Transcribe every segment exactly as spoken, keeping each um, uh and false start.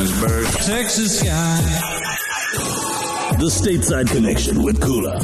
Johannesburg, Texas sky. The Stateside Connection with Kula.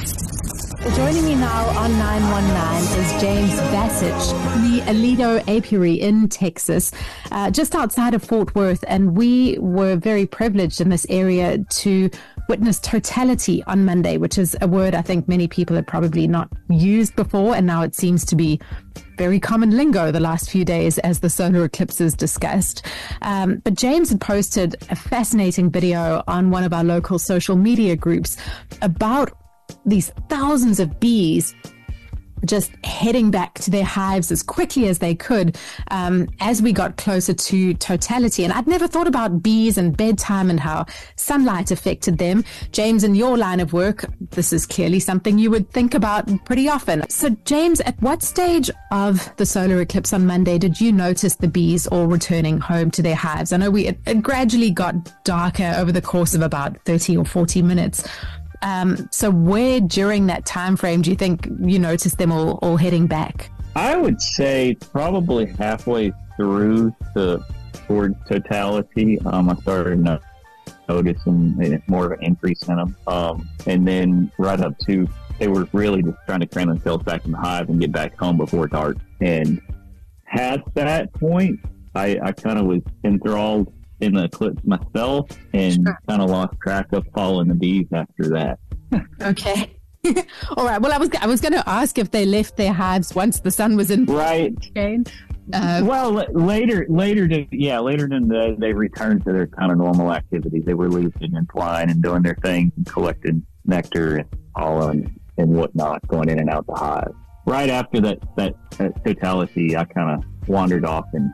Joining me now on nine one nine is James Vasich, the Aledo Apiary in Texas, uh, just outside of Fort Worth. And we were very privileged in this area to witness totality on Monday, which is a word I think many people had probably not used before. And now it seems to be very common lingo the last few days as the solar eclipse is discussed. Um, but James had posted a fascinating video on one of our local social media groups about these thousands of bees just heading back to their hives as quickly as they could um, as we got closer to totality. And I'd never thought about bees and bedtime and how sunlight affected them. James, in your line of work, this is clearly something you would think about pretty often. So, James, at what stage of the solar eclipse on Monday did you notice the bees all returning home to their hives? I know we it, it gradually got darker over the course of about thirty or forty minutes. Um, so where during that time frame do you think you noticed them all, all heading back? I would say probably halfway through to towards totality. Um, I started no- noticing more of an increase in them. Um, and then right up to, they were really just trying to cram themselves back in the hive and get back home before dark. And past that point, I, I kind of was enthralled in the eclipse myself and sure. kind of lost track of following the bees after that. Okay. All right. Well, I was I was going to ask if they left their hives once the sun was in. Right. Uh, well, l- later, later, to, yeah, later than the, they returned to their kind of normal activities. They were leaving and flying and doing their thing and collecting nectar and pollen and whatnot, going in and out the hive. Right after that, that, that totality, I kind of wandered off and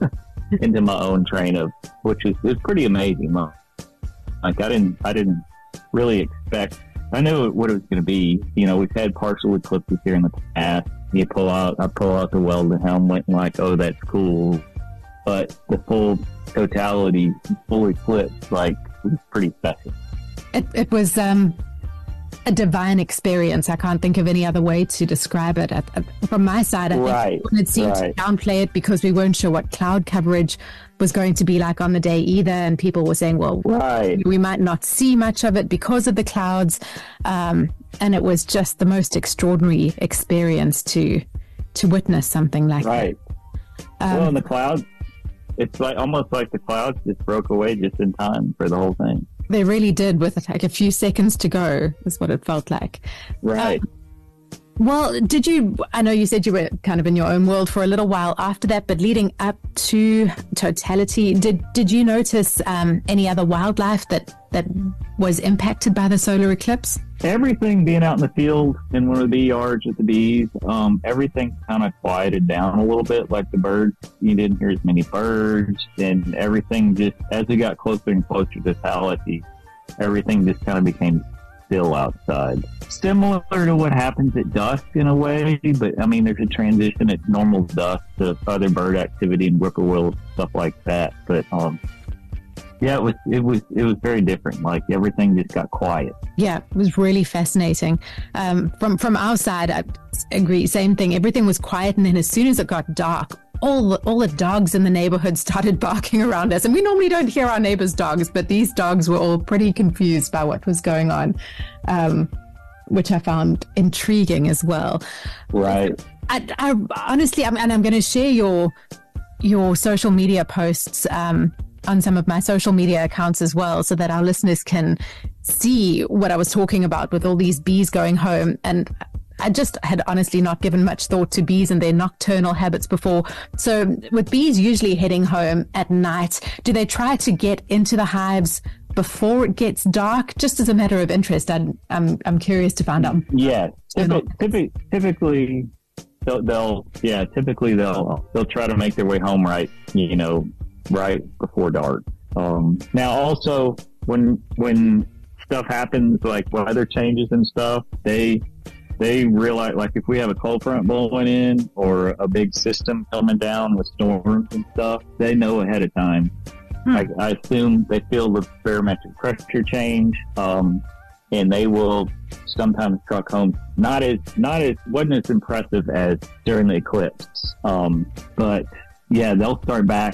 into my own train of, which is, is pretty amazing. Like I didn't, I didn't really expect, I knew what it was going to be. You know, we've had partial eclipses here in the past. You pull out, I pull out the Weldon helmet and like, oh, that's cool. But the full totality, full eclipse, like, was pretty special. It, it was, um, a divine experience. I can't think of any other way to describe it. From my side, I right, think it seemed right. to downplay it because we weren't sure what cloud coverage was going to be like on the day either. And people were saying, well, right. we might not see much of it because of the clouds. Um, and it was just the most extraordinary experience to to witness something like right. that. Um, well, in the clouds, it's like almost like the clouds just broke away just in time for the whole thing. They really did, with like a few seconds to go, is what it felt like. Right. Um, well, did you, I know you said you were kind of in your own world for a little while after that, but leading up to totality, did did you notice um, any other wildlife that, that was impacted by the solar eclipse? Everything being out in the field in one of the bee yards with the bees, um, everything kind of quieted down a little bit, like the birds. You didn't hear as many birds, and everything just, as we got closer and closer to totality, everything just kind of became still outside. Similar to what happens at dusk in a way, but I mean, there's a transition at normal dusk to other bird activity and whippoorwills, stuff like that. But, um, yeah, it was it was it was very different. Like everything just got quiet. Yeah, it was really fascinating. Um, from from our side, I agree. Same thing. Everything was quiet, and then as soon as it got dark, all the, all the dogs in the neighborhood started barking around us. And we normally don't hear our neighbors' dogs, but these dogs were all pretty confused by what was going on, um, which I found intriguing as well. Right. I, I honestly, I'm, and I'm going to share your your social media posts. Um, on some of my social media accounts as well, so that our listeners can see what I was talking about with all these bees going home. And I just had honestly not given much thought to bees and their nocturnal habits before. So with bees usually heading home at night, do they try to get into the hives before it gets dark? Just as a matter of interest, I'm I'm, I'm curious to find out. Yeah, typically, typically they'll, they'll yeah typically they'll they'll try to make their way home right you know right before dark. Um, now also when when stuff happens like weather changes and stuff, they they realize, like, if we have a cold front blowing in or a big system coming down with storms and stuff, they know ahead of time. Hmm. I, I assume they feel the barometric pressure change, um, and they will sometimes truck home. Not as not as wasn't as impressive as during the eclipse, um, but yeah, they'll start back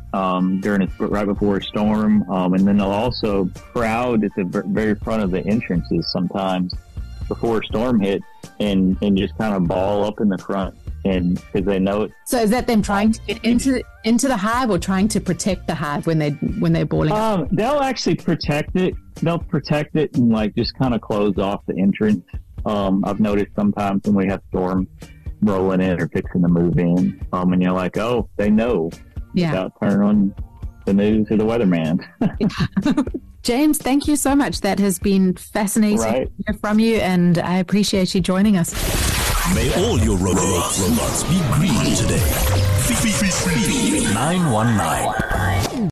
um, during a, right before a storm, um, and then they'll also crowd at the very front of the entrances sometimes before a storm hits, and and just kind of ball up in the front, and because they know it. So is that them trying to get into into the hive, or trying to protect the hive when they when they're balling up? Um, they'll actually protect it. They'll protect it and like just kind of close off the entrance. Um, I've noticed sometimes when we have storms rolling in or fixing to move in, um, and you're like, oh, they know. Yeah. Without turning on the news or the weatherman. James, thank you so much. That has been fascinating right. to hear from you, and I appreciate you joining us. May all your robots, robots be green today. nine one nine